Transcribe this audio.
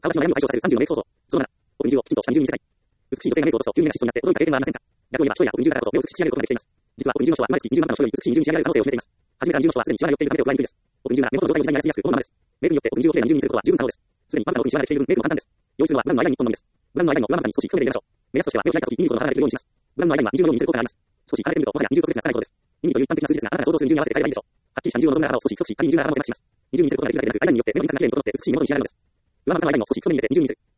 川島の愛称される30の名相当。その7、オプニジュをきちんとした二重に見せたい。美しい女性が名誉と急にな失踪になって驚いた経験はありませんか。逆を言えば、一人がオプニジュだからこそ目を美しく仕上げることができています。実はオプニジュの人は生まれつき20万の人より美しい二重に仕上げられる可能性を秘めています。初めから二重の人はすでにシワが寄っているため手を加えにくいです。オプニジュが目元の状態の時代になりやすく、このままです。メイクによってオプニジュをきれいな二重に見せることは十分可能です。すでにわずかなオプニジュができている分、メイクも簡単です。用意するのはブラウンのアイライン1本のみです。ブラウンのアイラインの上まぶたに少し含めて入れましょう。目安としては目を開いた時に耳ほどの腹ができるようにします。ブラウンのアイラインは二重のように見せる効果があります。少し離れてみると、もはや二重と区別がつかないことです。耳という一般的な数字ですが、あなたが想像する二重に合わせて変えればいいでしょう。はっきりした二重を望むならを少し太くし、仮に二重ならも狭くします。二重に見せることができるだけでなく、アイラインによって目の輪郭がきれいに整って美しいものに仕上がるのです。上まぶたのアイラインを少し太めに入れて二重に見せる。